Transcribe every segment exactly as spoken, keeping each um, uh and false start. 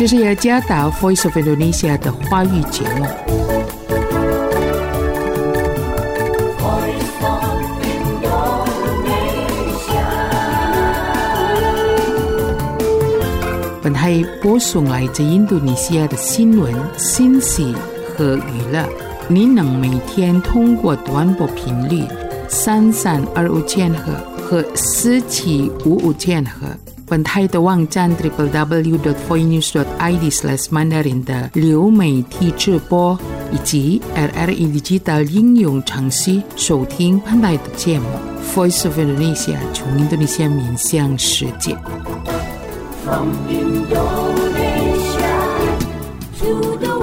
这是雅加达 Voice of Indonesia 的华语节目。本台播送来自印度尼西亚的新闻、信息和娱乐。您能每天通过短波频率三三二五千赫和四七五五千赫，本台的网站 double-u double-u double-u dot voinews dot i d slash mandarin 的流媒体直播，以及 R R I Digital 应用程序收听本台的节目。Voice of Indonesia 从印度尼西亚面向世界。From Indonesia to the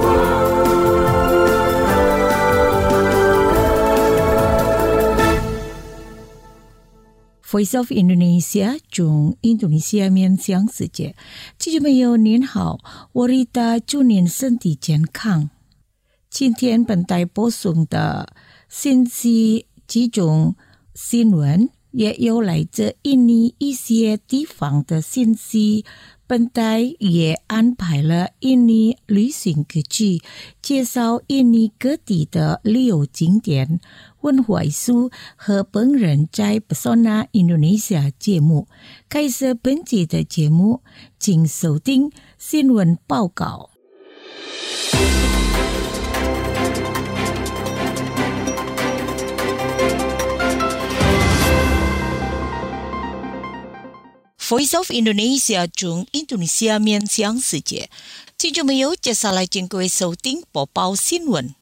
world.Voice of Indonesia 从印度尼西亚面向世界。听众朋友您好，我是大祝您身体健康。今天本台播送的信息几种新闻，也有来自印尼一些地方的信息。本台也安排了印尼旅行歌曲，介绍印尼各地的旅游景点、文化艺术和本人在 Pesona Indonesia 节目。开始本集的节目，请收听新闻报告。Voice of Indonesia 从印度尼西亚面向世界。听众朋友，接下来请各位收听播报新闻。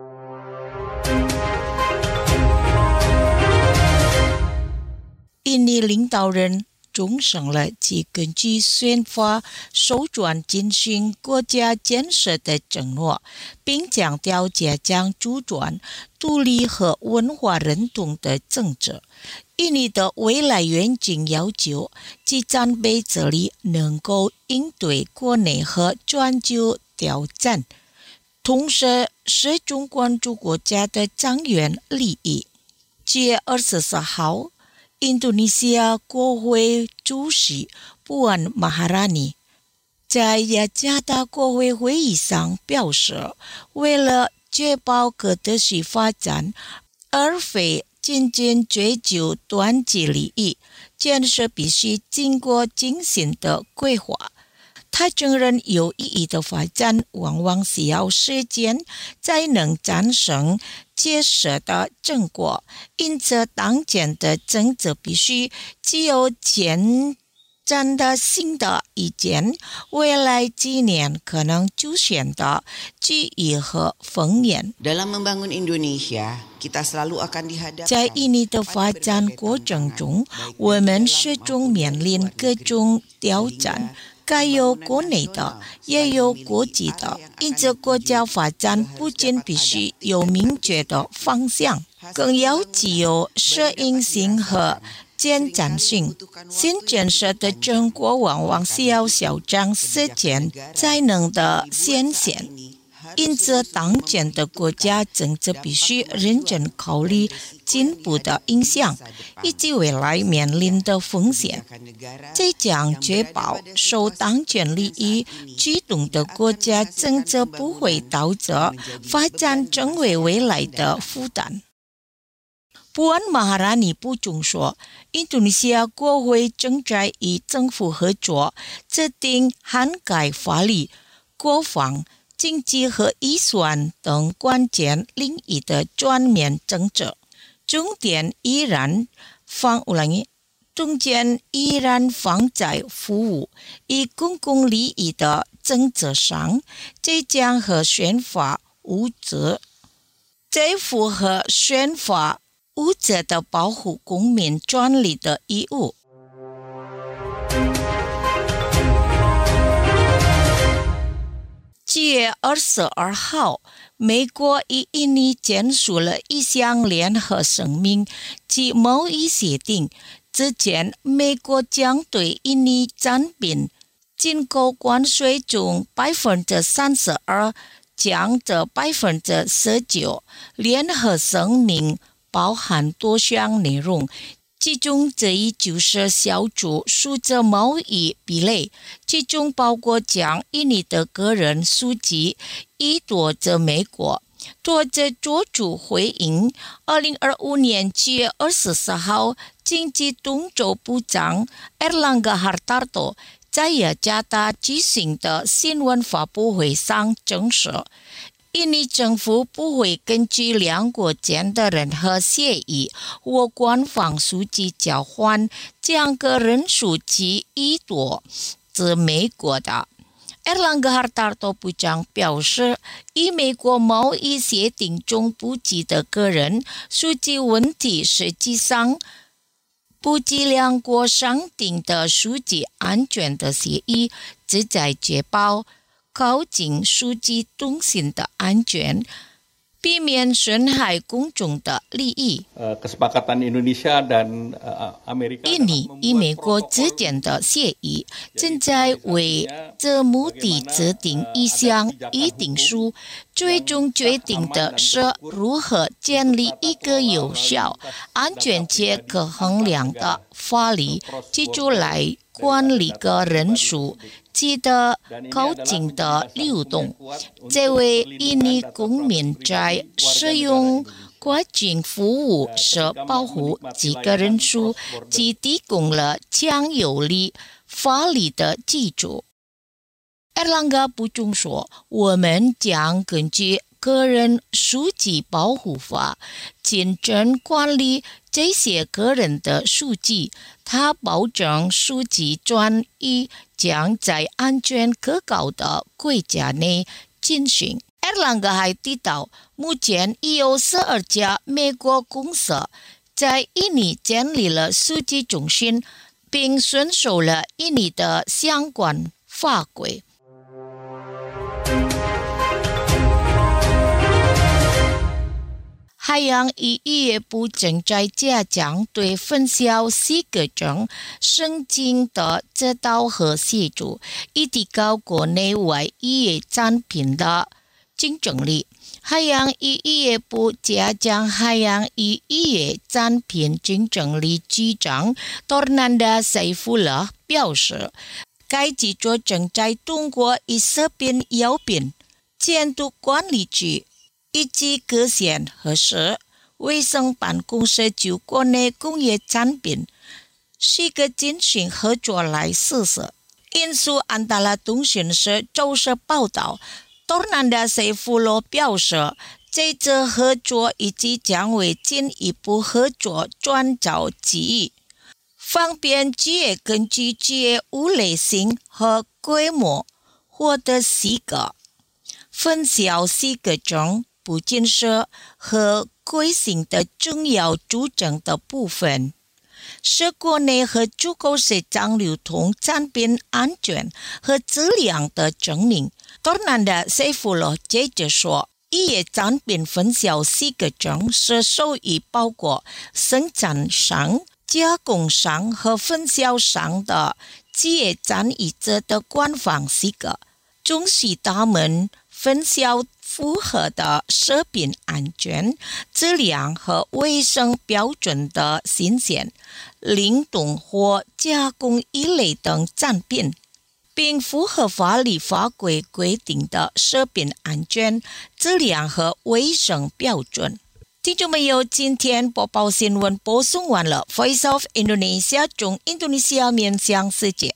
印尼领导人重申了其根据宪法首转进行国家建设的承诺，并强调加强主权、独立和文化认同的政策。印尼的未来愿景要求其战备这里能够应对国内和全球挑战，同时始终关注国家的长远利益。七月二十四号，印度尼西亚国会主席布安马哈拉尼在雅加达国会会议上表示，为了确保可持续发展，而非仅仅追求短期利益，建设必须经过精心的规划。他承认有意义的发展往往需要时间才能产生切实的成果，因此当前的政策必须具有前瞻的新的意见，未来几年可能出现的机遇和风险。在印尼的发展过程中，我们始终面临各种挑战，该有国内的，也有国际的。因此，国家发展不仅必须有明确的方向，更要具有适应性和前瞻性。新建设的成果往往需要小长时间才能的显现。因此，当前的国家政策必须认真考虑进步的影响以及未来面临的风险，这将确保受当前利益驱动的国家政策不会导致发展成为未来的负担。布安马哈拉尼补充说，印度尼西亚国会正在与政府合作，制定涵盖法律、国防、经济和预算等关键领域的全面政策，重点依然放中间依然放在服务与公共利益的政策上，这将和宪法无责，这符合宪法无责的保护公民权利的义务。七月二十二号，美国与印尼签署了一项联合声明及贸易协定。之前，美国将对印尼产品进口关税从百分之三十二降至百分之十九。联合声明包含多项内容， 其中这一就是小组数字贸易壁垒，其中包括将印尼的个人数据移夺至美国。作者做出回应，二零二五年七月二十四号，经济动作部长 Erlangga Hartarto 在雅加达举行的新闻发布会上证实，印尼政府不会根据两国间的任何协议或官方数据交换，将个人数据移夺至美国的。Erlangga Hartarto 部长表示，以美国贸易协定中不及的个人数据问题，实际上不及两国商定的数据安全的协议，旨在确保靠近数据通信的安全，避免损害公众的利益。印尼与美国之间的协议正在为这目的制定一项议定书，最终决定的是如何建立一个有效、安全且可衡量的法律制度来管理个人数据的靠近的流动。这为印尼公民在使用跨境服务时保护其个人数及提供了强有力法律的基础。Erlangga 补充说，我们将根据个人数据保护法谨慎管理这些个人的数据，他保证数据转移将在安全可靠的国家内进行。Erlangga 还提到，目前已有十二家美国公司在印尼建立了数据中心，并遵守了印尼的相关法规。海洋与渔业部正在加强对分销四个种生精的指导和协助，以提高国内外渔业产品的竞争力。海洋与渔业部加强海洋与渔业产品竞争力局长 Tornanda Saifullah 表示，该机构正在通过以食品药品监督管理局以及各县和市卫生办公室就国内工业产品是个进行合作来实施。印苏安达拉通讯社周四报道， Tornanda Saifullah 表示，这次合作以及将为进一步合作创造机遇，方便企业根据企业务类型和规模获得资格。分销四个种不仅是和规性的重要组成的部分，是国内和出口市场流通产品安全和质量的证明。 Tornanda Saifullah 接着说，渔业产品分销四个种是属于包括生产商、加工商和分销商的企业参与者的官方资格，重视他们分销符合的食品安全、质量和卫生标准的新鲜、冷冻或加工一类等产品，并符合法律法规规定的食品安全、质量和卫生标准。听众朋友，今天播报新闻播送完了。Voice of Indonesia 中印度尼西亚面向世界。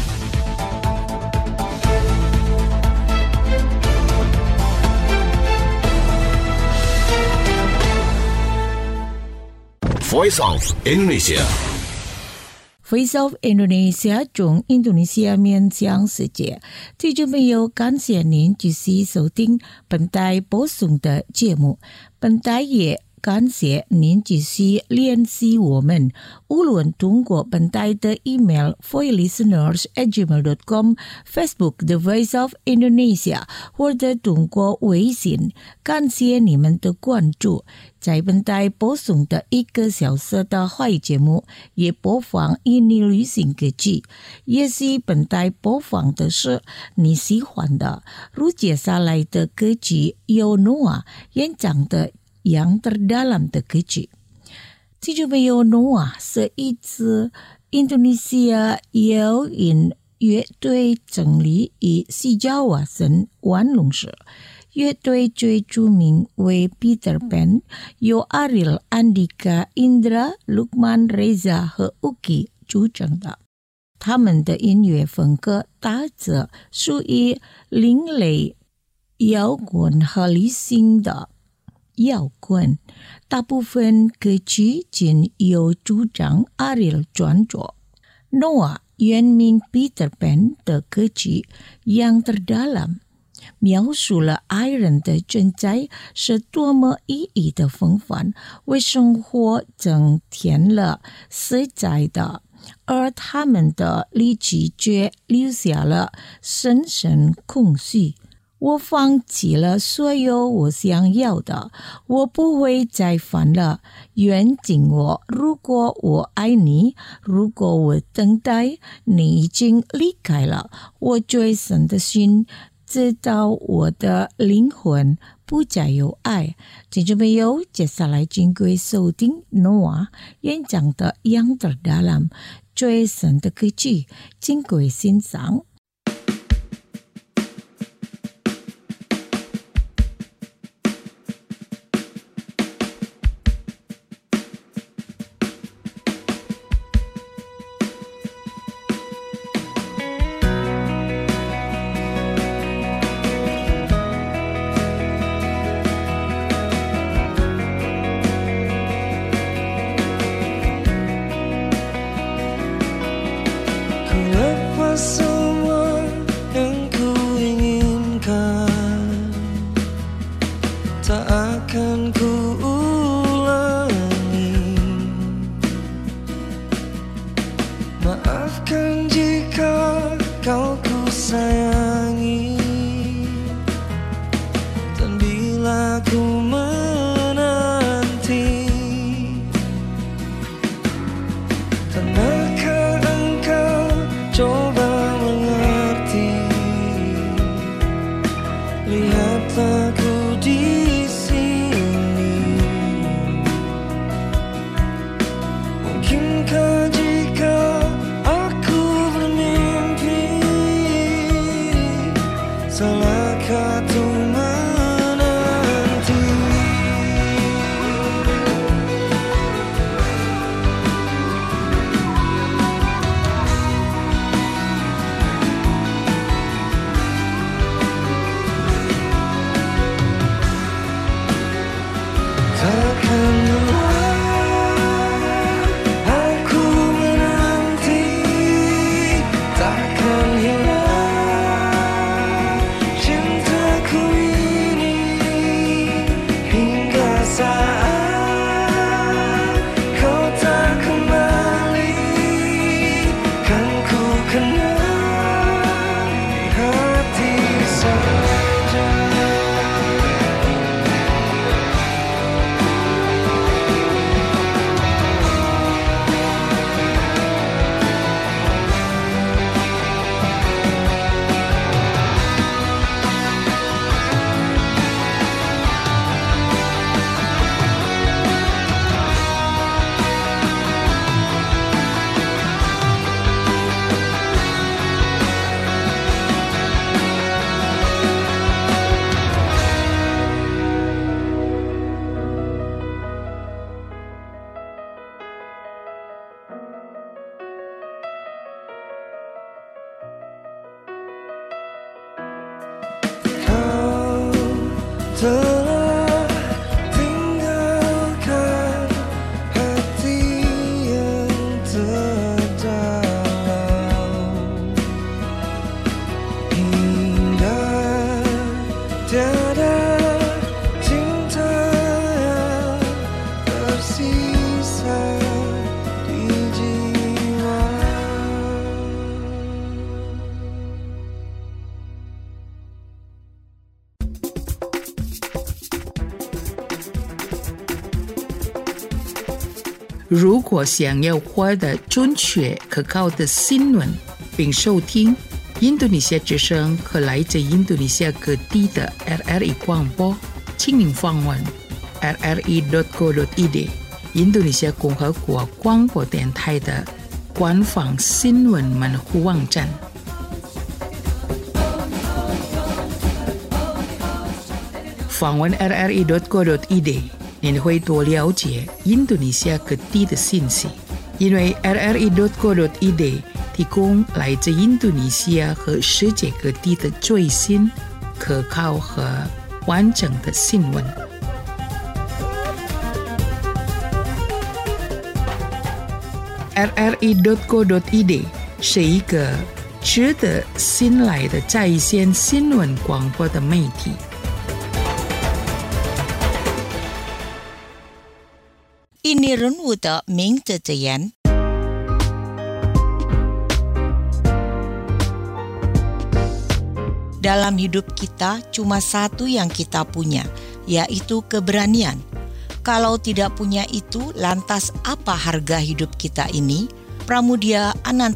Voice of Indonesia Voice of Indonesia 中印度尼西亚面向世界，听众朋友，感谢您继续收听本台播送的节目。本台也感谢您继续联系我们，无论通过本台的 email voicelisteners at gmail dot com、Facebook The Voice of Indonesia， 或者通过微信。感谢你们的关注。在本台播送的一个小时的华语节目，也播放印尼旅行歌曲，也是本台播放的是你喜欢的。如接下来的歌曲由 Noah 演唱的Yang Terdalam的歌曲。 记住没有 Noah 是一支印度尼西亚摇滚乐队成立于西爪哇省玩龙市。乐队最著名为 Peter Pan， 由 Ariel、Andika、Indra、Lukman、Reza 和 Uki 组成的。他们的音乐风格大致属于另类摇滚和理性的摇滚，大部分歌曲仅由主唱 Ariel 创作。Noah 原名 Peter Pan 的歌曲yang terdalam描述了爱人的存在是多么意义的风范，为生活增添了色彩的，而他们的离奇却留下了深深空虚。我放弃了所有我想要的，我不会再犯了。愿紧我，如果我爱你，如果我等待，你已经离开了，我最深的心知道我的灵魂不再有爱。听众朋友，接下来经过收听 Noah 演讲的 yang terdalam 最深的歌曲，经过欣赏。 Semua yang ku inginkan tak akan ku ulangi. Maafkan jika kau ku sayangi, dan bila ku menanti, tanahkah engkau coba mengerti, lihatlah ku di sini. Mungkinkah jika aku bermimpi, salahkah tu menanti? Takkanlah aku menanti, takkan hilang cintaku ini hingga saat kau tak kembali. Kan ku kenal di hati saja. Telah tinggalkan hati yang terdalam, hingga tiada cinta yang tersisa di jiwa. "如果想要获得准确可靠的新闻，并收听印度尼西亚之声和来自印度尼西亚各地的 R R I 广播，请您访问 r r i dot co dot i d 印度尼西亚共和国广播电台的官方新闻门户网站。访问 r r i dot co dot i d， 您会多了解印度尼西亚各地的信息，因为 r r i dot co dot i d 提供来自印度尼西亚和世界各地的最新、可靠和完整的新闻。r r i dot co dot i d 是一个值得信赖的在线新闻广播的媒体。 Ini人物的名字字眼。Dalam hidup kita cuma satu yang kita punya, yaitu keberanian. Kalau tidak punya itu, lantas apa harga hidup kita ini? Pramudia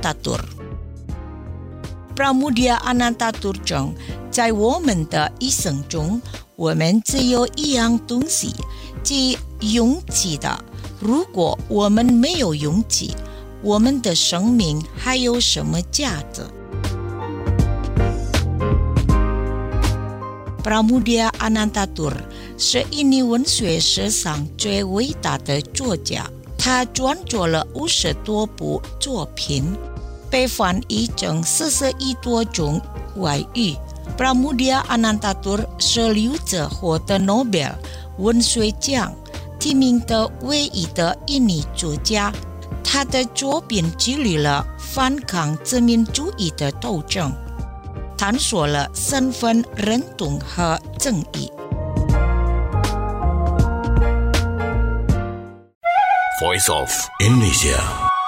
Anantatur。Pramudia Anantatur中，在我们的一生中，我们只有一样东西，即勇气的。如果我们没有勇气，我们的生命还有什么价值？ Pramudia Anantatur 是印尼文学史上最伟大的作家，他创作了五十多部作品，被翻译成四十一多种外语。Pramudia Anantatur 是六次获得诺贝尔文学奖提名的唯一的印尼作家，他的作品激励了反抗殖民主义的斗争，探索了身份认同和正义。 Voice of Indonesia。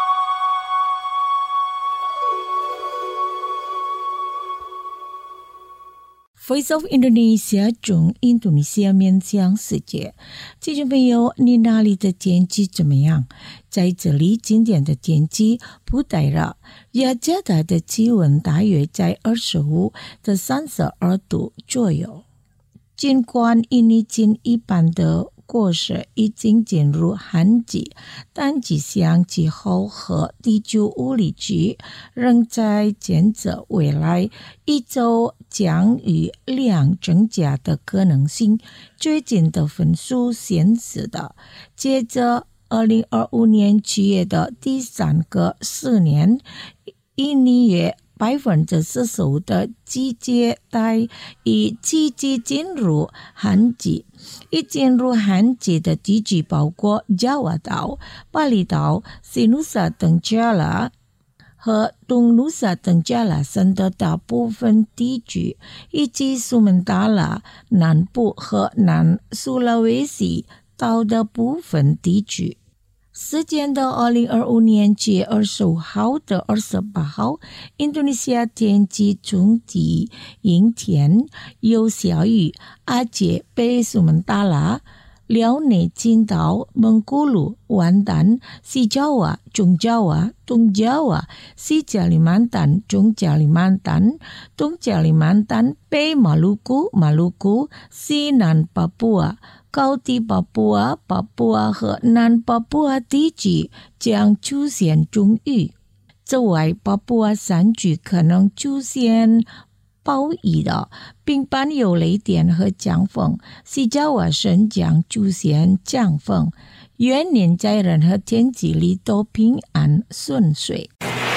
Voice of Indonesia 中印度尼西亚面向世界，听众朋友，你那里的天气怎么样？在这里，今天的天气不太热，雅加达的气温大约在二十五到三十二度左右。尽管印尼近一半的国时已经进入旱季，但气象气候和地球物理局仍在监测未来一周降雨量增加的可能性。最近的分数显示的，接着二零二五年七月的第三个四年，印尼约百分之四十五的季节带已积极进入旱季。已进入旱季的地区包括加瓦岛、巴厘岛、西努萨登加拉和东努萨登加拉省的大部分地区，以及苏门答腊南部和南苏拉威西岛的部分地区。时间的二零二五年七月二十五号到二十八号，印度尼西亚天气总体阴天，有小雨，而且北苏门答腊、辽宁青岛、蒙古鲁、掼蛋、西爪哇、中爪哇、东爪哇、西加里曼丹、中加里曼丹、东加里曼丹、北马鲁古、马鲁古、西南巴布亚、高地巴布亚、巴布亚和南巴布亚地区将出现中雨。此外，巴布亚山区可能出现暴雨的，并伴有雷电和强风。西爪哇省将出现强风。愿您在任何天气里都平安顺遂。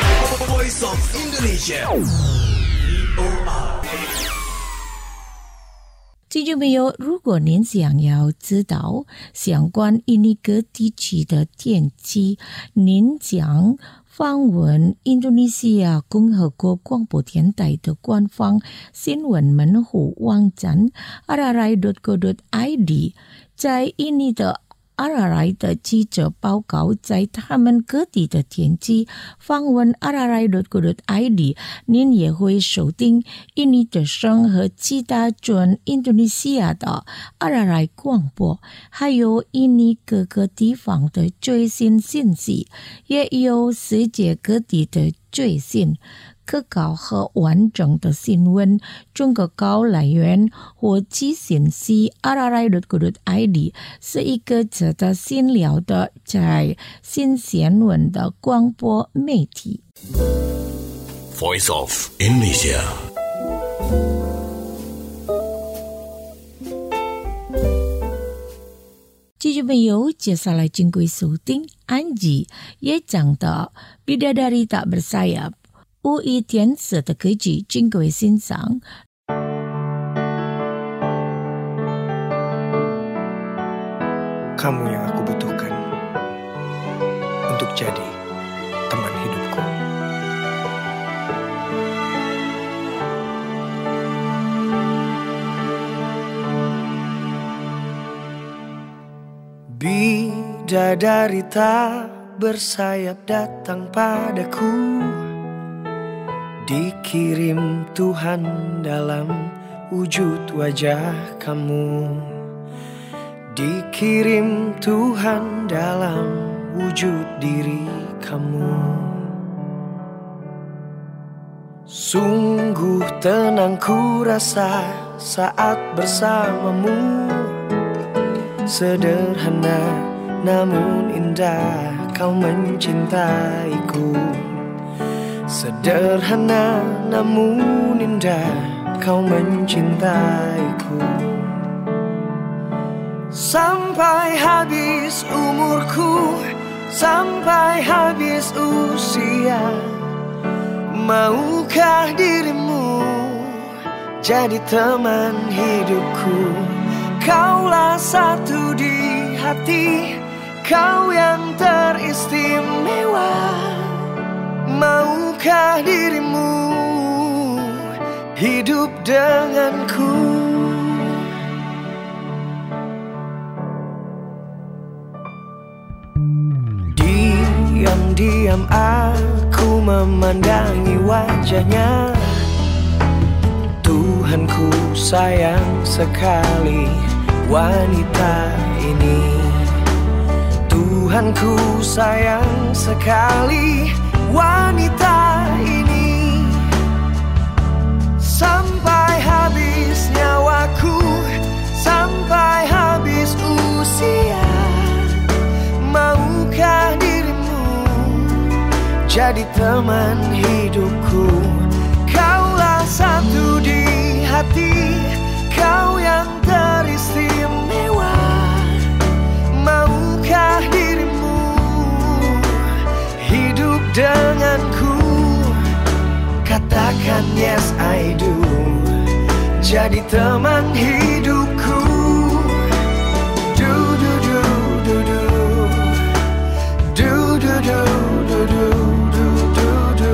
Voice of Indonesia。 听众朋友，如果您想要知道相关印尼各地区的天气，您想访问印度尼西亚共和国广播电台的官方新闻门户网站 r r i dot co dot i d， 在印尼的R R I 的记者报告在他们各地的天气，访问 r r i dot co dot i d， 您也会收听印尼之声和其他准印度尼西亚的 R R I 广播，还有印尼各个地方的最新信息，也有世界各地的最新可靠和完整的新闻，中国高来源或寄信息 r r i dot co dot i d 是一个值得信聊的在新新闻的广播媒体。 Voice of Indonesia。 继续朋友，接下来经过收听安吉也讲到 Bidadari Tak Bersayap U I 天使的歌曲，经过欣赏。 Kamu yang aku butuhkan untuk jadi teman hidupku. Bidadari tak bersayap datang padaku, dikirim Tuhan dalam wujud wajah kamu. Dikirim Tuhan dalam wujud diri kamu. Sungguh tenang ku rasa saat bersamamu. Sederhana namun indah kau mencintaiku. Sederhana namun indah kau mencintaiku. Sampai habis umurku, sampai habis usia, maukah dirimu jadi teman hidupku? Kaulah satu di hati, kau yang teristimewa. Maukah dirimu hidup denganku? Diam-diam aku memandangi wajahnya. Tuhanku sayang sekali wanita ini. Tuhanku sayang sekali wanita ini. Sampai habis nyawaku, sampai habis usia, maukah dirimu jadi teman hidupku? Kaulah satu di hati, kau yang teristimewa. Maukah dirimu hidup denganku? Katakan yes I do, jadi teman hidupku. Du du du du du, du du du du du du du du.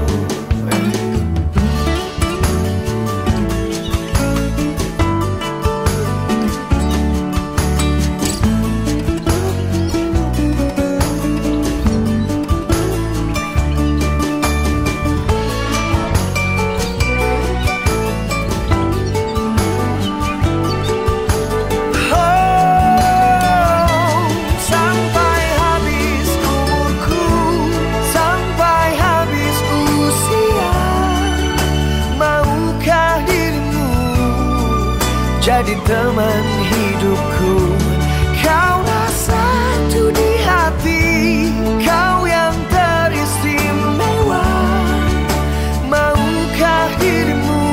Jadi teman hidupku, kaulah satu di hati, kau yang teristimewa. Maukah dirimu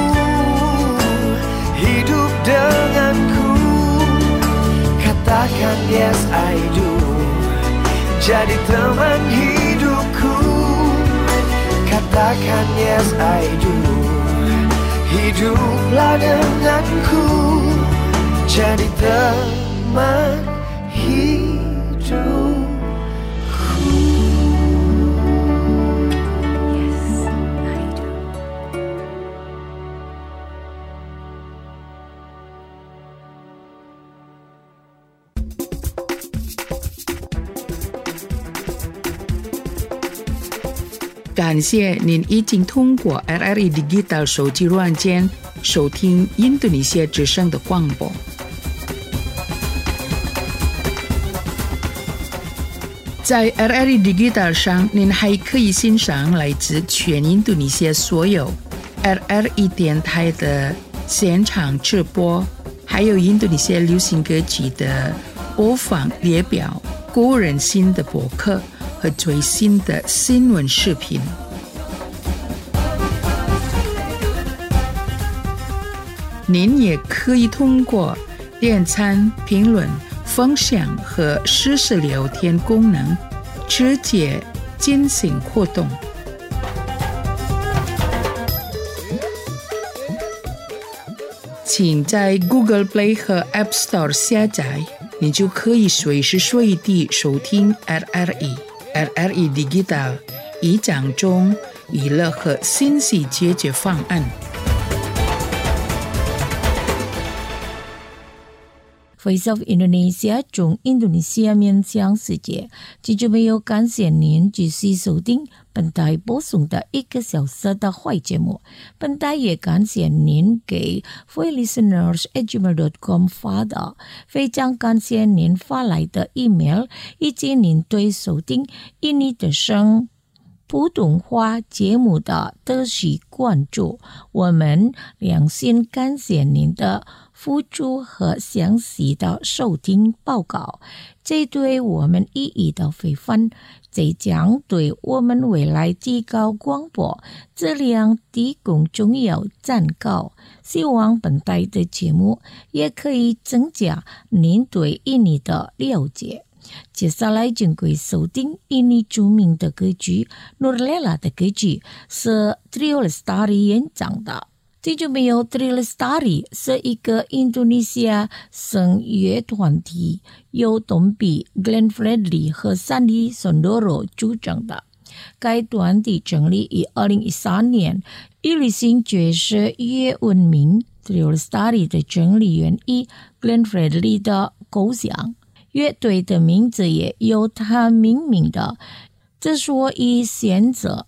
hidup denganku? Katakan yes I do, jadi teman hidupku. Katakan yes I do, hiduplah denganku, jadi teman hidupku. Yes, I do. 感谢您已经通过 R R I Digital 手机软件收听印度尼西亚之声的广播。 在 R R E Digital 上，您还可以欣赏来自全印度尼西亚所有 R R E 电台的现场直播，还有印度尼西亚流行歌曲的播放列表、个人新的博客和最新的新闻视频。您也可以通过点赞、评论、分享和实时聊天功能直接进行互动。请在 Google Play 和 App Store 下载，你就可以随时随地收听 R R E、R R E Digital 一讲中娱乐和信息解决方案。 Voice of Indonesia 从印度尼西亚面向世界，记住没有？感谢您继续收听本台播送的一个小时的坏节目。本台也感谢您给 voice listeners at gmail dot com 发的，非常感谢您发来的 email， 以及您对收听印尼的声普通话节目的持续关注。我们良心感谢您的付出和详细的收听报告，这对我们意义的非凡，这将对我们未来提高广播质量提供重要参考。希望本台的节目也可以增加您对印尼的了解。接下来请各位收听印尼著名的歌剧 Nurlela 的歌剧是 Trio Lestari 演唱的。记住没有？ Trio Lestari 是一个印度尼西亚声乐团体，由董比、Glenn Fredly 和 Sandy Sondoro 组成的。该团体成立于二零一三年，以流行爵士乐闻名。Trio Lestari 的成立源于 Glenn Fredly 的构想，乐队的名字也由他命名的。之所以选择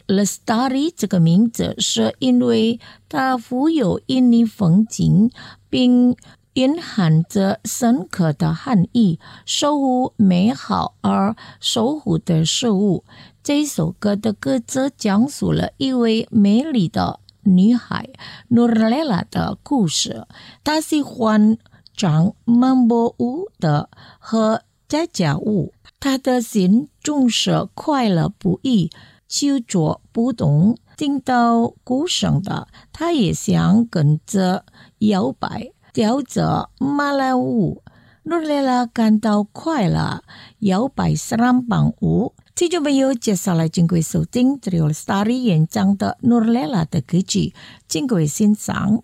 Lestari 这个名字，是因为它富有印尼风情，并蕴含着深刻的含义，守护美好而守护的事物。这首歌的歌词讲述了一位美丽的女孩 Nurlela 的故事。她喜欢唱曼波舞的和家家舞，她的心总是快乐不已，手足不动。听到鼓声的他也想跟着摇摆，跳着马来舞。Nurlela感到快乐，摇摆三棒舞。听众朋友，接下来请各位收听 Trio Lestari 演唱的 Nurlela 的歌曲，请各位欣赏。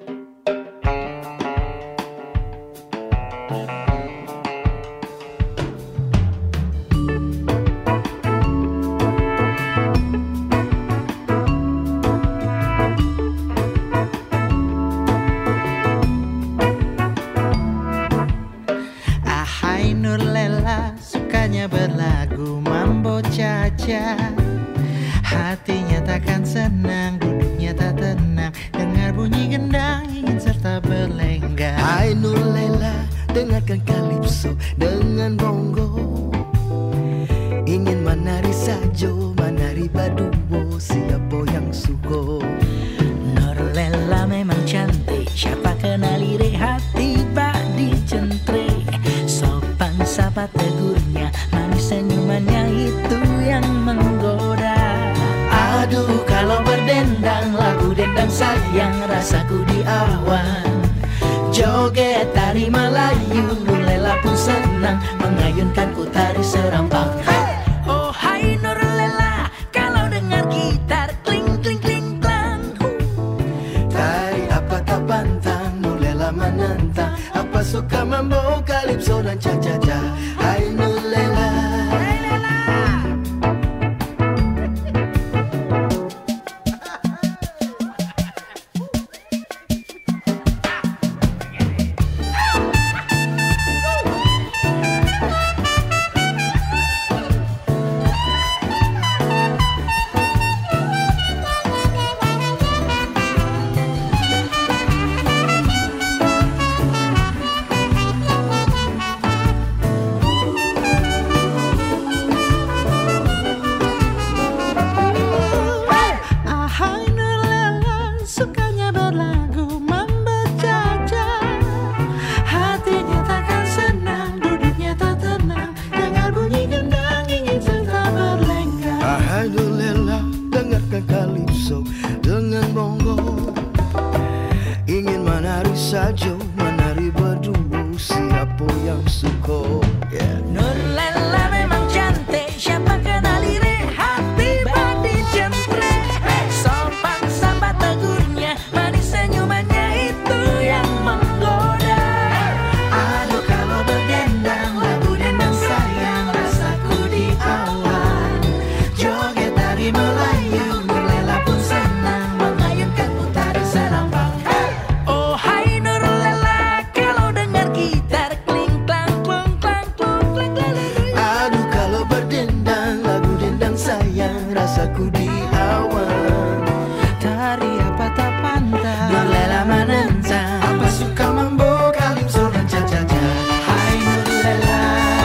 Berlagu mambo caca, hatinya takkan senang, duduknya tak tenang, dengar bunyi gendang ingin serta berlenggak. Hai Nurlela, dengarkan kalipso dengan bongo, ingin menari sajo, menari baduo, siapa yang suko. Nurlela memang cantik, siapa kenal iri hati bak dicentre, sopan sapa tegurnya, manis senyumannya itu yang menggoda. Aduh kalau berdendang, lagu dendang sayang rasaku di awan. Joget tari Melayu, Nurlela pun senang, mengayunkanku tari serambang. Hey! Oh hai Nurlela, kalau dengar gitar kling kling kling klang. Tari apa tak pantang, Nurlela menentang, apa suka mambo, kalipso dan cha-cha-cha. Hai Nurlela, Hai Lela. esok dengan bongo. Ingin menari salju, menari berdua, siapa yang suka, yeah. Nurlela memang cantik, siapa kenali rehat tiba di jentre. Sopan sapa tegurnya, manis senyumannya itu yang menggoda. Aduh kalau berdendang, lagu dendang sayang, rasaku di awan. Joget tari Melayu, Nurlela pun senang, mengayunkan putari serambang. Oh hai Nurlela, kalau dengar gitar kling klang klung klang klung klang klang. Aduh kalau berdendang, lagu dendang sayang, rasaku di awan. Tari apa tak pandai, Nurlela menentang, apa suka mambo, calypso dan cha-cha-cha. Hai Nurlela,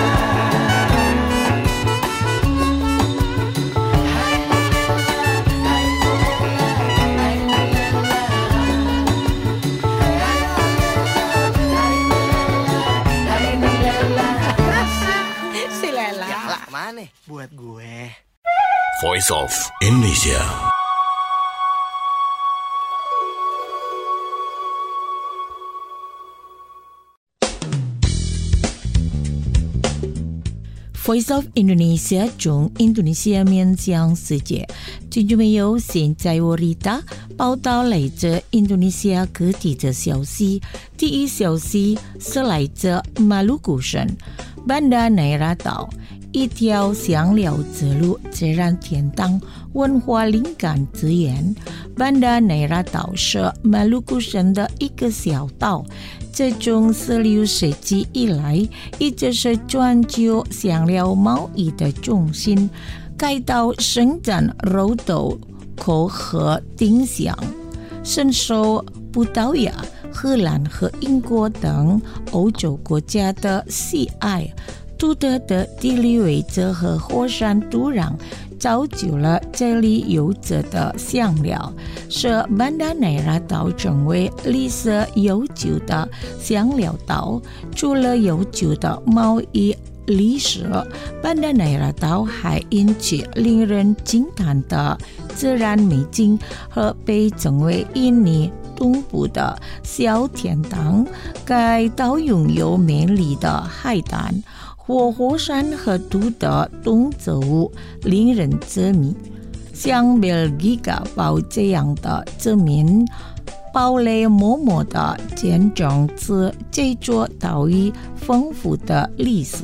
hai Nurlela, hai Nurlela, hai Nurlela, hai Nurlela. si Lela. Yalah, mana buat gue. Voice of Indonesia. Voice of Indonesia 中印度尼西亚面向世界，听众朋友，现在我里达报道来自印度尼西亚各地的消息。第一消息是来自马鲁古省班达奈拉岛，一条香料之路，自然天堂，文化灵感资源。班达奈拉岛是马鲁古省的一个小岛。自从十六世纪以来，一直是全球香料贸易的中心。该岛生产肉豆、可和丁香，深受葡萄牙、荷兰和英国等欧洲国家的喜爱。独特的地理位置和火山土壤造就了这里有着的香料，使班达奈拉岛成为历史悠久的香料岛。除了悠久的贸易历史，班达奈拉岛还因其令人惊叹的自然美景和被称为印尼东部的小天堂。该岛拥有美丽的海滩、活火山和独特动植物，令人着迷。像贝尔吉卡堡这样的殖民堡垒默默地见证着这座岛屿丰富的历史。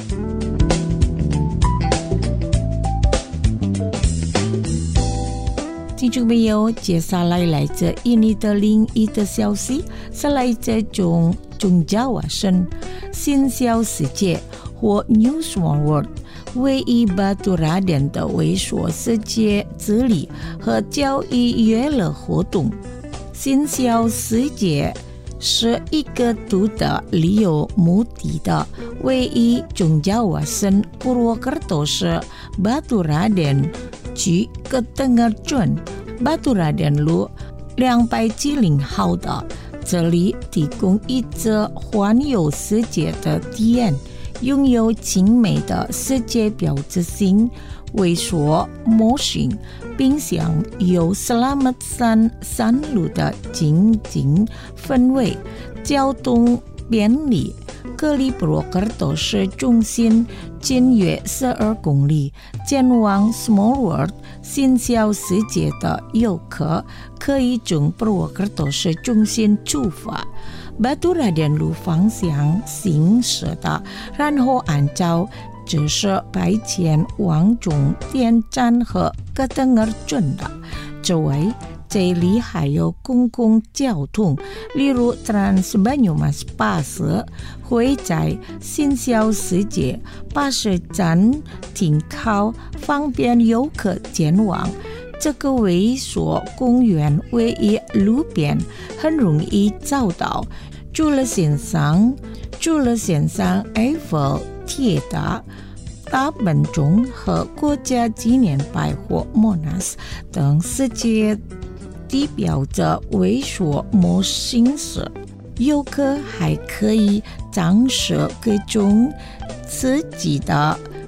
听众朋友，接下来来自印尼的另一个消息是来自中中加瓦省新消世界或 New Small World 位于巴杜拉点的微缩世界治理和教育娱乐活动。新消世界是一个独特旅游目的的位于中加瓦省布洛克多市巴杜拉点区各tengah镇巴杜拉点路两百七零号的，这里提供一次环游世界的体验，拥有精美的世界标志性微缩模型，并享有 Selamat山山路的经济氛围，交通便利。隔离布洛克多市中心近约十二公里，前往 Small World 新消世界的游客可以从布洛克多市中心出发，巴杜拉点路方向行驶的，然后按照指示白前往终点站和各tengah镇的。周围这里还有公共交通，例如 Trans Banyumas Pass 会在新消世界巴士站停靠，方便游客前往。这个微缩公园位于路边，很容易找到。除了线上，除了线上埃菲尔铁塔、大本钟和国家纪念百货 Monas 等世界地标着微缩模型时，游客还可以尝试各种刺激的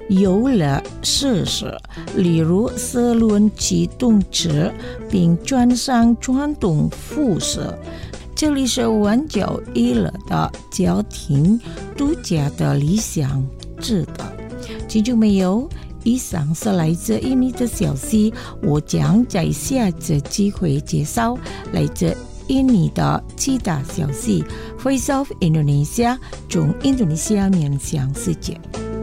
有了设施，例如四轮启动车，并装上传动辐射。这里是晚九娱乐的家庭度假的理想值得。记住没有？以上是来自印尼的消息，我将在下次机会介绍来自印尼的其他消息。Voice of Indonesia 从印度尼西亚面向世界。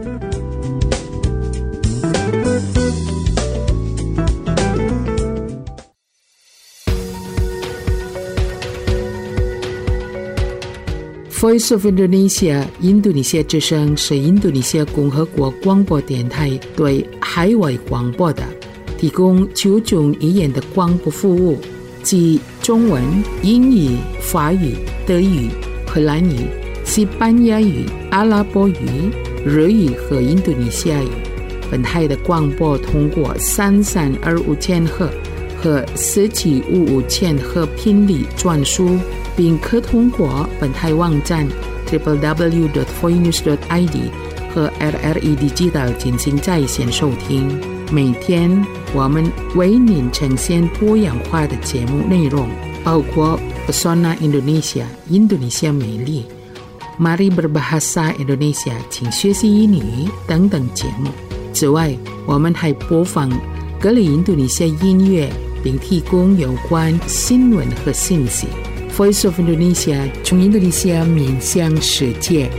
Voice of Indonesia 印度尼西亚之声是印度尼西亚共和国广播电台对海外广播的提供九种语言的广播服务，即中文、英语、法语、德语、荷兰语、西班牙语、阿拉伯语、日语和印度尼西亚语。本台的广播通过三三二五千赫和四七五五千赫频率转输，并可通过本台网站 double-u double-u double-u dot voinews dot i d 和 R R E Digital 进行在线收听。每天我们为您呈现多样化的节目内容，包括 Pesona Indonesia 印度尼西亚美丽、Mari Berbahasa Indonesia 请学习英语等等节目。此外，我们还播放各类印度尼西亚音乐，并提供有关新闻和信息。Voice of Indonesia 从印度尼西亚面向世界。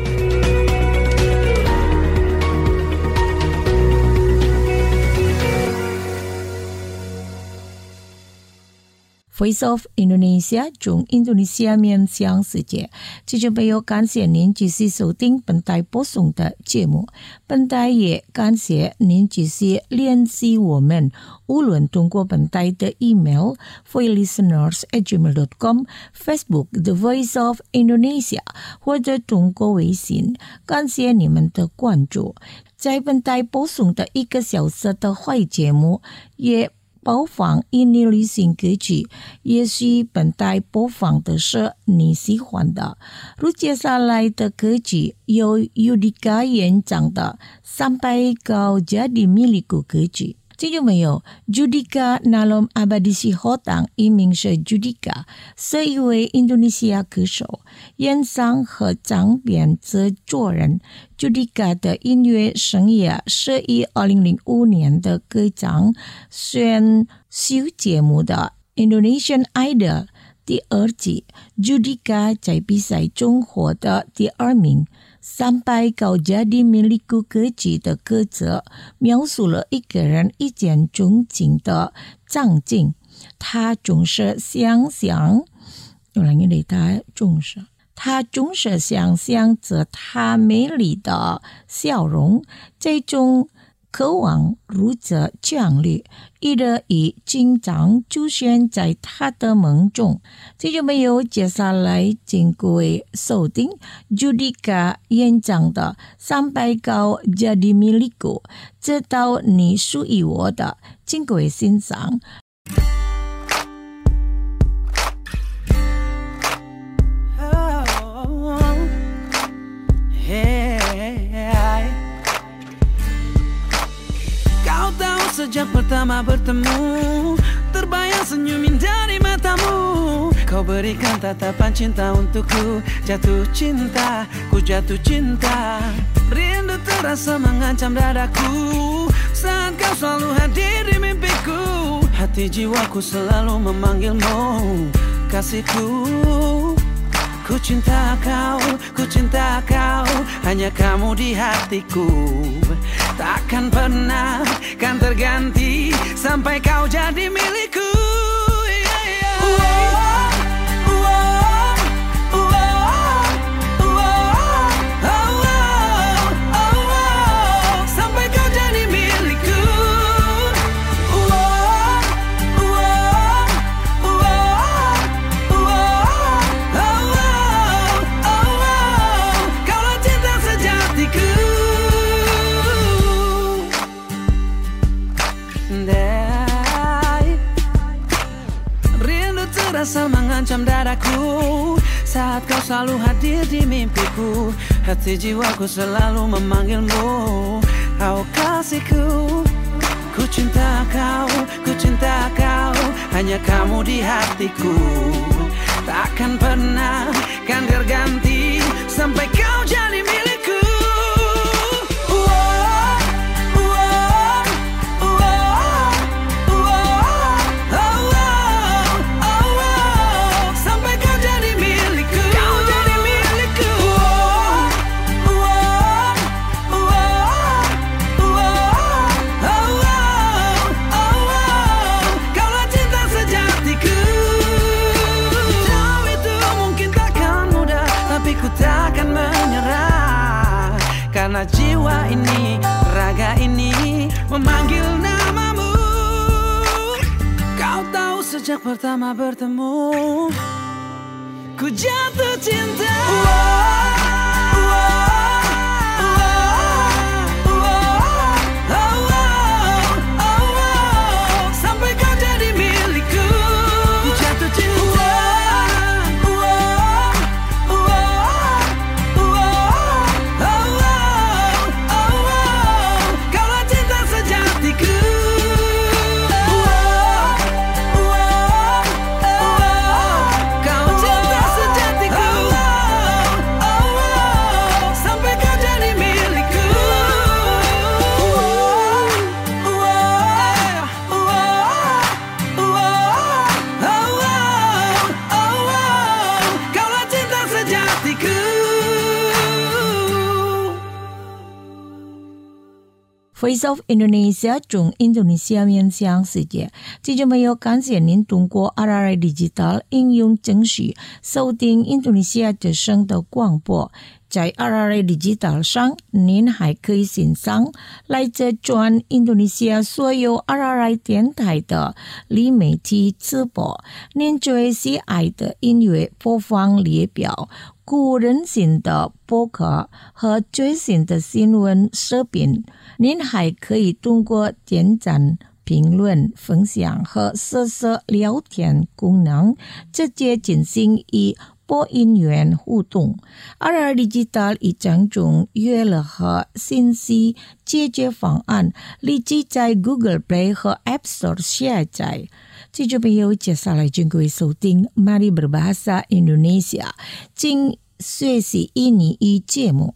Voice of Indonesia 从印度尼西亚面向世界。这就没有感谢您继续收听本台播送的节目。本台也感谢您继续联系我们，无论通过本台的 email voicelisteners at gmail dot com、 Facebook The Voice of Indonesia， 或者通过微信。感谢你们的关注。在本台播送的一个小时的坏节目也播放印尼流行歌曲，也许本台播放的是你喜欢的。如接下来的歌曲由 Judika 演唱的 Sampai Kau Jadi Milikku 歌曲。听众朋友 Judika Nalom Abadi Sihotang 艺名是 Judika， 是一位印度尼西亚歌手、演唱和唱编制作人。Judika 的音乐生涯是以二零零五年的歌唱选秀节目的 Indonesian Idol 第二季 Judika 在比赛中获得第二名。Sampai Kau Jadi Milikku 歌曲的歌词描述了一个人一见钟情的场景，他总是想象有人给他总是他总是想象着他美丽的笑容，这种渴望如此强烈，一直以经常出现在他的梦中。这就没有接下来经过收听 Judika 演唱的 Sampai Kau Jadi Milikku， 直到你属于我的，经过欣赏。 Sejak pertama bertemu, terbayang senyum dari matamu. Kau berikan tatapan cinta untukku, jatuh cinta, ku jatuh cinta. Rindu terasa mengancam dadaku, saat kau selalu hadir di mimpiku. Hati jiwaku selalu memanggilmu, kasihku. Ku cinta kau, ku cinta kau, hanya kamu di hatiku. Takkan pernah kan terganti sampai kau jadi milikku. Yeah, yeah. Wow, wow, wow, wow, oh, wow, oh, wow. Sampai kau jadi milikku. Wow, wow, wow, wow, oh, wow, oh, wow. Kaulah cinta sejatiku. Rindu terasa mengancam dadaku, saat kau selalu hadir di mimpiku. Hati jiwaku selalu memanggilmu, oh hatiku. Ku cinta kau, ku cinta kau, hanya kamu di hatiku. Takkan pernah kan terganti sampai kau jadi milikku. Karena jiwa ini, raga ini memanggil namamu. Kau tahu sejak pertama bertemu, ku jatuh cinta. Sampai kau jadi milikku, ku jatuh cinta. Voice of Indonesia 从印度尼西亚面向世界，这就没有感谢您通过 R R I Digital 应用程序收听印度尼西亚之声的广播。在 R R I Digital 上，您还可以欣赏来自全印度尼西亚所有 R R I 电台的流媒体直播。您最喜爱的音乐播放列表、个人性的播客和最新的新闻视频。您还可以通过点赞、评论、分享和实时聊天功能直接进行与播音员互动。R R I Digital 一张中娱乐和信息解决方案立即在 Google Play 和 App Store 下载。这就没有接下来请各位收听 Mari Berbahasa Indonesia 请学习印尼语节目。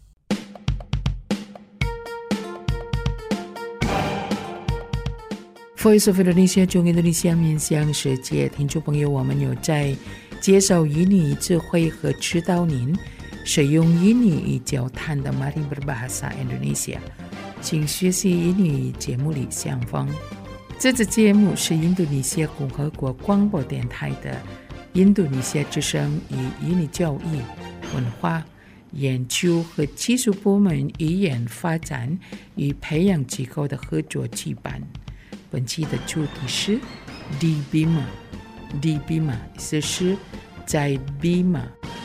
Voice of Indonesia 从印度尼西亚面向世界，听众朋友，我们有在介绍印尼智慧和指导您使用印尼语交谈的 Mari Berbahasa Indonesia 请学习印尼语节目里相逢。这支节目是印度尼西亚共和国广播电台的印度尼西亚之声与印尼教育、文化、研究和技术部门语言发展与培养机构的合作举办。本期的主题是 Di Bima Di Bima 意思是在 Bima。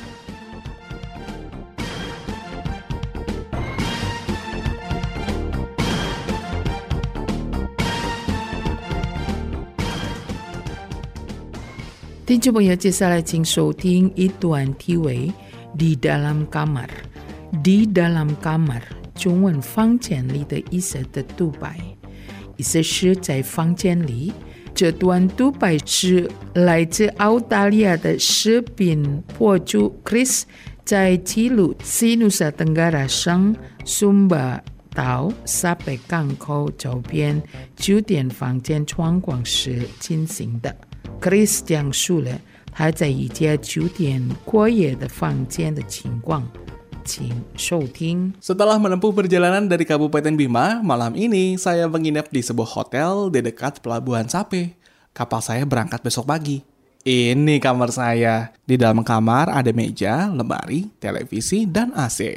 听众朋友，接下来请收听一段题为 Di Dalam Kamar Di Dalam Kamar 中文房间里的意思的独白，意思是在房间里。这段独白是来自澳大利亚的视频博主 Chris 在记录西努萨登嘎拉省苏巴岛沙北港口周边酒店房间状况时进行的。Chris 讲述了他在一家酒店过夜的房间的情况。请收听。 Setelah menempuh perjalanan dari Kabupaten Bima, malam ini saya menginap di sebuah hotel di dekat Pelabuhan Sape. Kapal saya berangkat besok pagi. Ini kamar saya. Di dalam kamar ada meja, lemari, televisi, dan A C.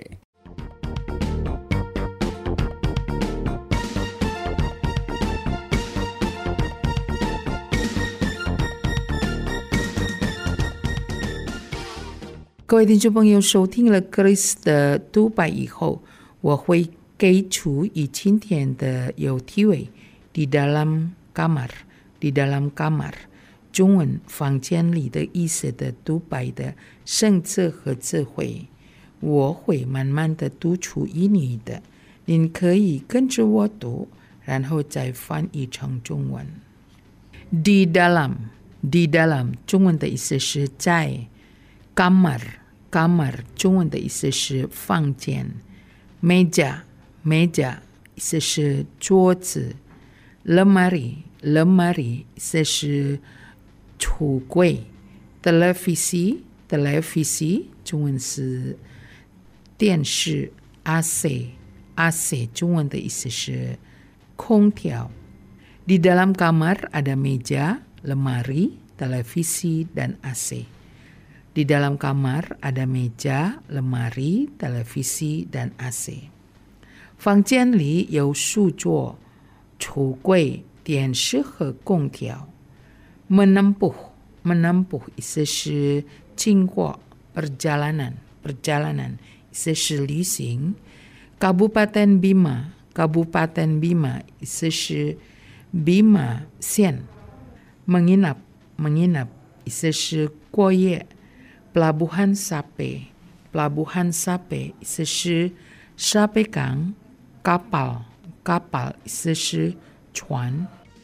各位听众朋友，收听了 Chris 的独白以后，我会给出以今天的有题为 Di Dalam Kamar Di Dalam Kamar 中文房间里的意思的独白的生字和智慧。我会慢慢的读出印尼的，您可以跟着我读， 然后再翻译成中文。Di dalam, di dalam 中文的意思是在。kamar, kamar 中文的意思是房间。meja, meja 意思是桌子。lemari, lemari 意思是橱柜。televisi, televisi 中文是电视。A C, A C 中文的意思是空调。Di dalam kamar ada meja, lemari, televisi, dan A C. Di dalam kamar ada meja, lemari, televisi, dan A C. 房间里有书桌、橱柜、电视和空调。menempuh, menempuh 意思是经过 perjalanan, perjalanan 意思是旅行。Kabupaten Bima, Kabupaten Bima 意思是 Bima 县。menginap, menginap 意思是过夜。Pelabuhan Sape, Pelabuhan Sape 意思是沙贝港。kapal, kapal 意思是船。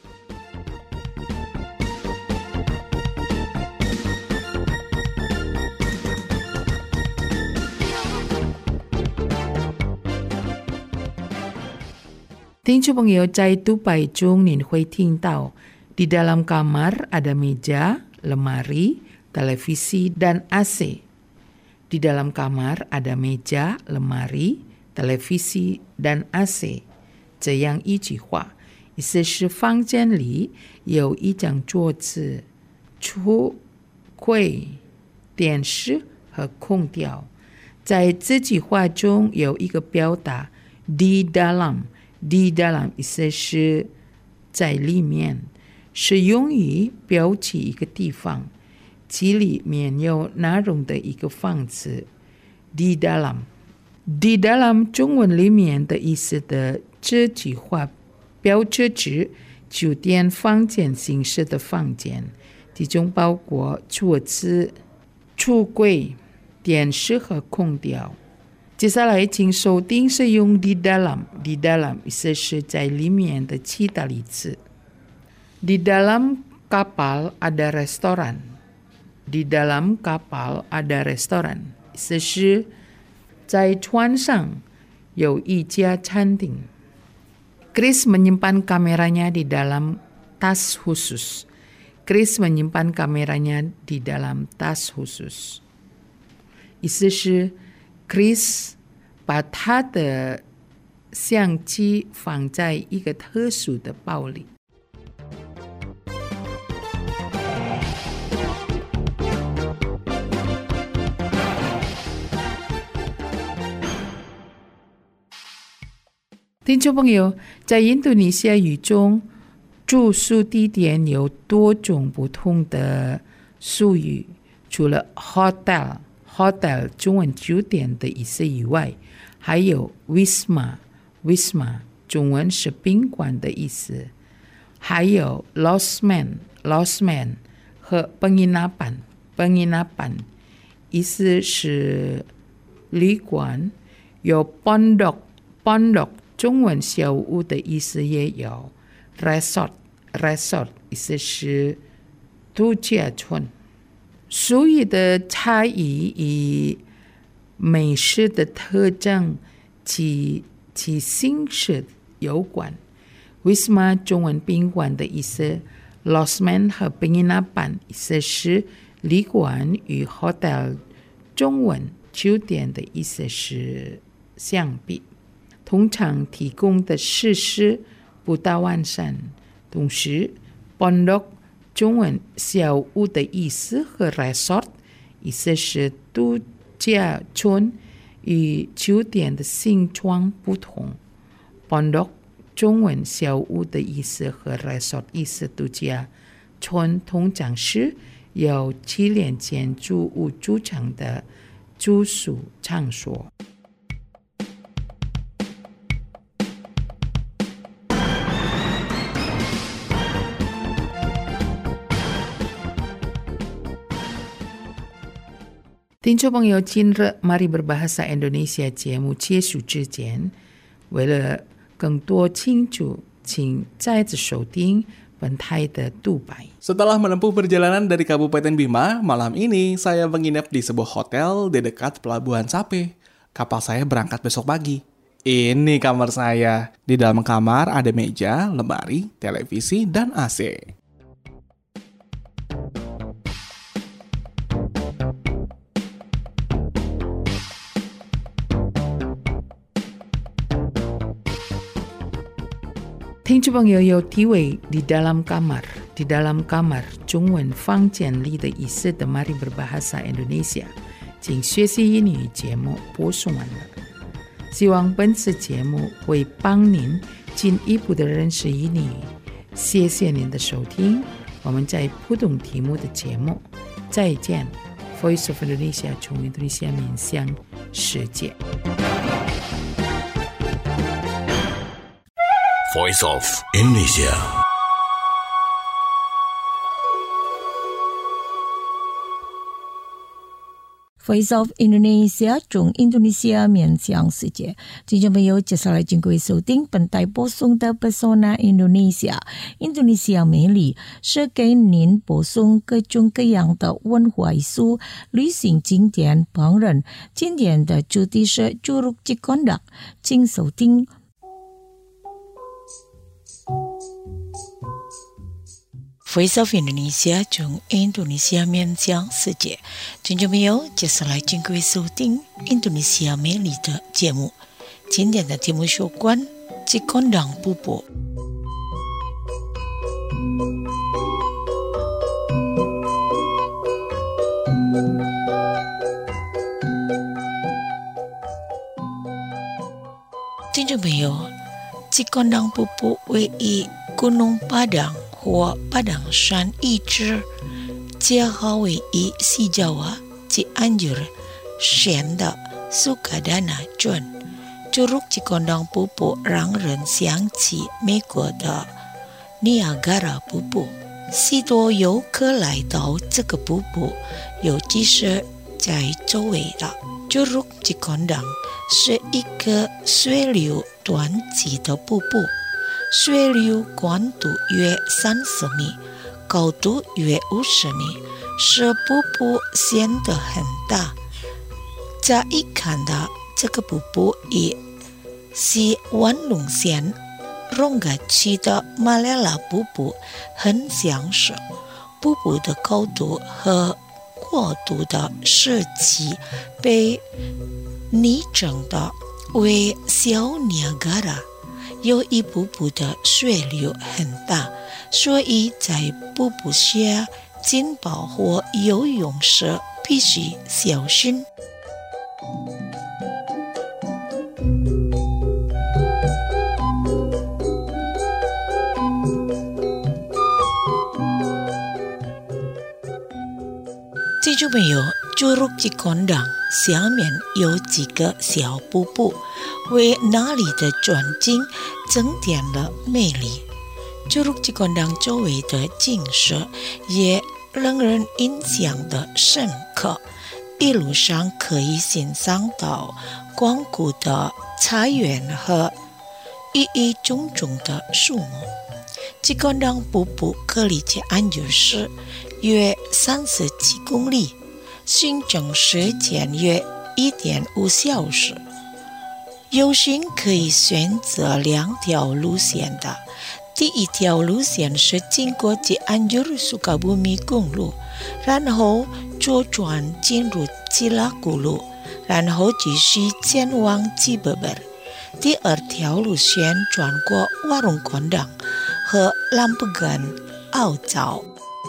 听众朋友，在独白中您会听到 di dalam kamar ada meja, lemari, televisi, dan A C. Di dalam kamar ada meja, lemari, televisi, dan A C. 这样一句话，意思是房间里有一张桌子、橱柜、电视和空调。在这句话中有一个表达 di dalam。Di dalam 意思是在里面，是用于标记一个地方，其里面有内容的一个方词。Di dalam, di dalam 中文里面的意思的这句话标志指酒店房间形式的房间，其中包括桌子、橱柜、电视和空调。接下来请收听使用 di dalam, di dalam 意思是在里面的其他例子。Di dalam kapal ada restoran. Di dalam kapal ada restoran 意思是在船上有一家餐厅。Chris menyimpan kameranya di dalam tas khusus. Chris menyimpan kameranya di dalam tas khusus 意思是Chris 把他的相机放在一个特殊的包里。听众朋友，在印度尼西亚语中，住宿地点有多种不同的术语，除了 hotel。Hotel 中文酒店的意思以外，还有 Wisma, Wisma 中文是宾馆的意思，还有 Losmen, Losmen 和 penginapan, penginapan 意思是旅馆，有 pondok, pondok 中文小屋的意思也有， resort, resort 意思是度假村。术语的差异与美食的特征及其形式有关。Wisma 中文宾馆的意思， Losmen 和 penginapan 意思是旅馆，与 hotel 中文酒店的意思是相比，通常提供的设施不大完善。同时 pondok中文小屋的意思和 resort 意思是度假村，与酒店的形状不同。pondok 中文小屋的意思和 resort 意思度假村通常是由七连建筑物组成的住宿场所。听众朋友，今日 Mari Berbahasa Indonesia 节目结束之前，为了更多清楚请再次收听本台的独白。 Setelah menempuh perjalanan dari Kabupaten Bima, malam ini saya menginap di sebuah hotel di dekat Pelabuhan Sape. Kapal saya berangkat besok pagi. Ini kamar saya. Di dalam kamar ada meja, lemari, televisi, dan A C. 听众朋友有体会 di dalam kamar, di dalam kamar 中文房间里的意思的 Mari berbahasa Indonesia 请学习英语节目播送完了，希望本次节目会帮您进一步的认识英语。谢谢您的收听，我们在不同题目的节目再见。 Voice of Indonesia 从印度尼西亚面向世界。 Voice of Indonesia. Voice of Indonesia 从印度尼西亚面向世界。听众朋友，接下来请各位收听本台播送的 Pesona Indonesia。印度尼西亚美丽是给您播送各种各样的文化艺术、旅行景点、烹饪。今天的主题是 Curug Cikondak， 请收听。Voice of Indonesia 从印度尼西亚面向世界。听众朋友，接下来请各位收听印度尼西亚美丽的节目。今天的题目有关 Cikondak Pupuk。听众朋友， Cikondak Pupuk 位于 Gunung Padang 或 Padang山一支，介号位于西爪哇 Cianjur 县的 Sukadana 郡。Curug Cikondak Pupuk 让人想起美国的尼亚加拉瀑布。许多游客来到这个瀑布，尤其是在周围的 Curug Cikondak 是一个水流湍急的瀑布。水流宽度约三十米，高度约五十米，使瀑布显得很大。乍一看到这个瀑布也是万隆县荣格区的马来拉瀑布很相似。瀑布的高度和过度的设计被拟成的为小尼亚加拉。有一瀑布的水流很大，所以在瀑布下浸泡或游泳时必须小心。听众朋友， Curug Cikondak 下面有几个小瀑布，为那里的环境增添了美丽。 Curug Cikondak 周围的景色也让人印象的深刻，一路上可以欣赏到广阔的菜园和郁郁葱葱的树木。 Cikondak 瀑布隔离Cianjur市约三十七公里，行程时间约一点五小时。游行可以选择两条路线的，第一条路线是经过Cianjur Sukabumi公路，然后坐船进入基拉古路，然后继续前往Cibeber。第二条路线转过Warung Kondang和Lampegan澳洲。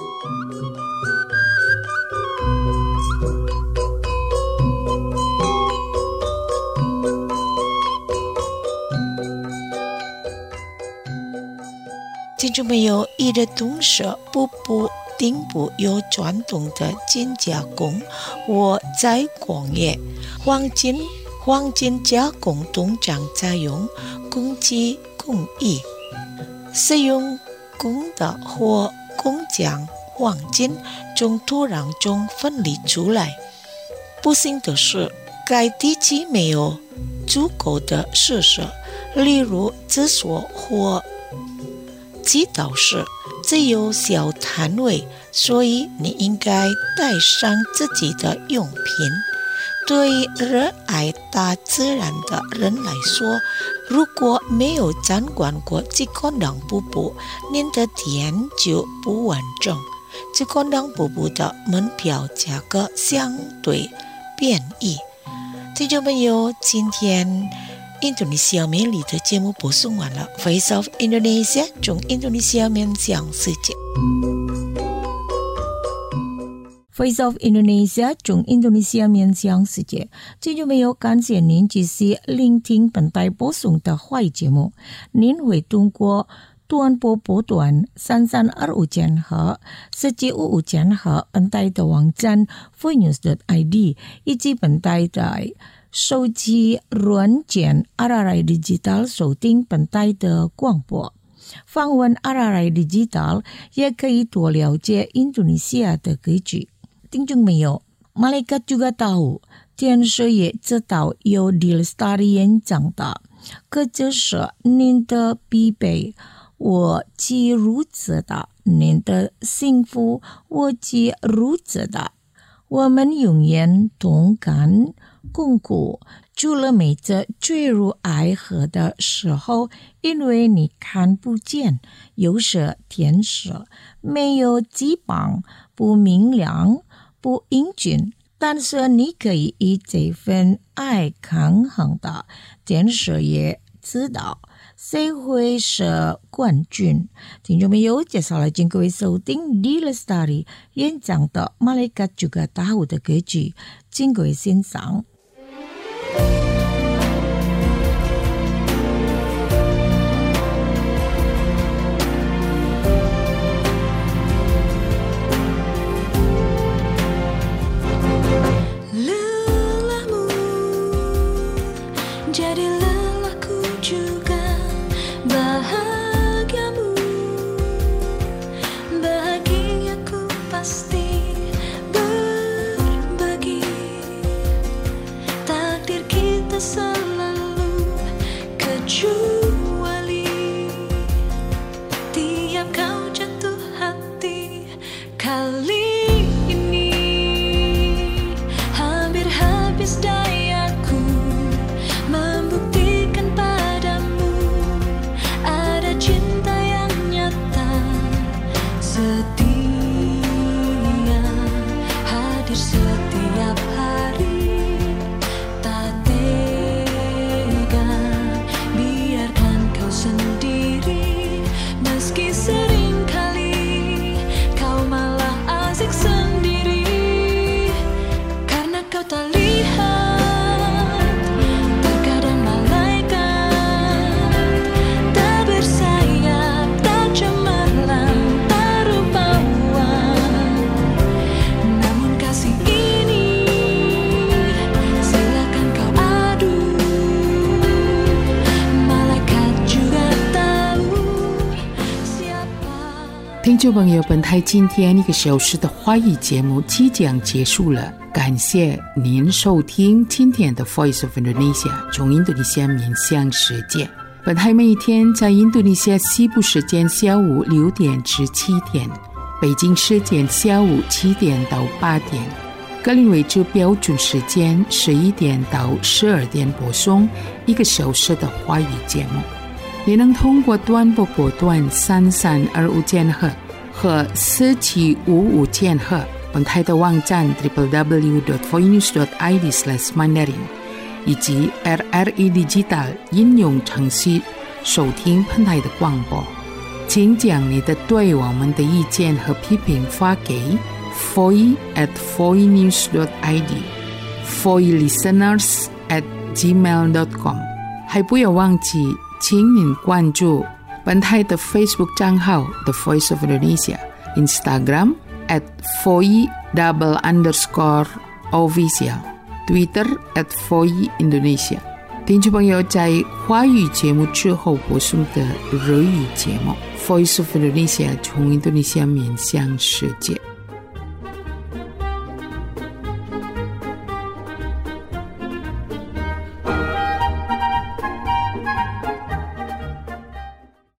听众朋友，一的同时，瀑布顶部有传统的金加工或再工业，黄金黄金加工通常采用公鸡工艺，使用公的或工匠黄金从土壤中分离出来。不幸的是，该地区没有足够的设施，例如厕所或祈祷是只有小摊位，所以你应该带上自己的用品。对热爱大自然的人来说，如果没有参观过吉康当瀑布，您的体验就不完整。吉康当瀑布的门票价格相对便宜。听众朋友，今天印度尼西亚美丽的节目播送完了。Voice of Indonesia 从印度尼西亚面向世界。Voice of Indonesia 从印度尼西亚面向世界。听众朋友，感谢您继续聆听本台播送的华语节目。您会通过短波波段三三二五千赫、四七五五千赫本台的网站 voice news dot I D 以及本台的手机软件 R R I Digital 收听本台的广播。访问 R R I Digital 也可以多了解印度尼西亚的歌曲。听众朋友， malaikat juga tahu 天使也知道有 Dilestari 演讲的，可这是您的必备。我既如此的，您的幸福我既如此的。我们永远同感共苦，除了每次坠入爱河的时候，因为你看不见，有时天使没有翅膀，不明亮，不英俊，但是你可以以这份爱抗衡的。天使也知道谁会是冠军。听众朋友，接下来请各位收听 Dilestari 演讲的 Malaikat Juga Tahu 的歌曲，请各位欣赏。听众朋友，本台今天一个小时的华语节目即将结束了，感谢您收听今天的 Voice of Indonesia 从印度尼西亚面向世界。本台每一天在印度尼西亚西部时间下午六点至七点，北京时间下午七点到八点，格林威治标准时间十一点到十二点播送一个小时的华语节目。你能通过短波波段三三二五千赫和四七五五千赫，本台的网站 double-u double-u double-u dot voice news dot I D slash mandarin 以及 R R I Digital 应用程序收听本台的广播。请将你的对我们的意见和批评发给 voice at voice news dot I D voice listeners at gmail dot com。 还不要忘记请您关注本台的 Facebook 账号 The Voice of Indonesia， Instagram at voice double underscore official， Twitter at voice Indonesia。 听众朋友，在华语节目之后播送的日语节目 Voice of Indonesia 从印度尼西亚面向世界。